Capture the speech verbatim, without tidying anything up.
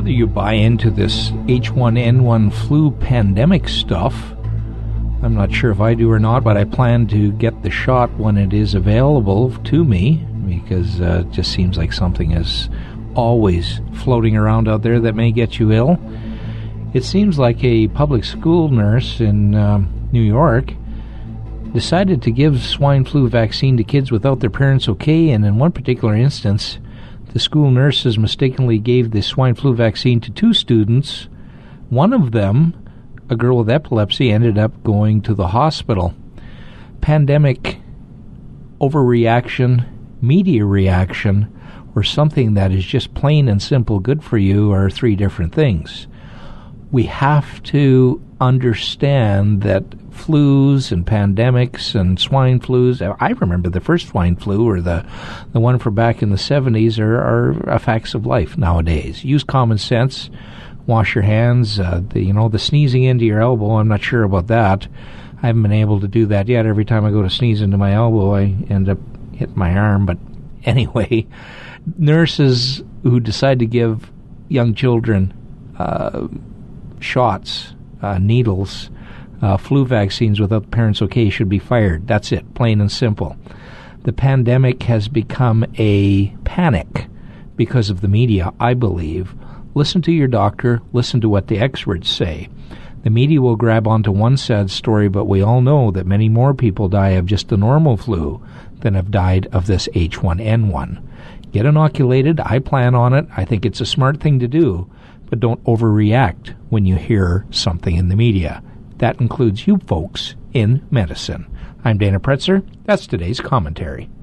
whether you buy into this H one N one flu pandemic stuff, I'm not sure if I do or not, but I plan to get the shot when it is available to me, because uh, it just seems like something is always floating around out there that may get you ill. It seems like a public school nurse in um, New York decided to give swine flu vaccine to kids without their parents okay, and in one particular instance, the school nurses mistakenly gave the swine flu vaccine to two students. One of them, a girl with epilepsy, ended up going to the hospital. Pandemic overreaction, media reaction, or something that is just plain and simple good for you are three different things. We have to understand that flus and pandemics and swine flus, I remember the first swine flu or the the one from back in the seventies, are, are facts of life nowadays. Use common sense. Wash your hands. Uh, the, you know, the sneezing into your elbow, I'm not sure about that. I haven't been able to do that yet. Every time I go to sneeze into my elbow, I end up hitting my arm. But anyway, nurses who decide to give young children uh, shots, uh, needles, uh, flu vaccines without the parents okay should be fired. That's it, plain and simple. The pandemic has become a panic because of the media, I believe. Listen to your doctor. Listen to what the experts say. The media will grab onto one sad story, but we all know that many more people die of just the normal flu than have died of this H one N one. Get inoculated. I plan on it. I think it's a smart thing to do, but don't overreact when you hear something in the media. That includes you folks in medicine. I'm Dana Pretzer. That's today's commentary.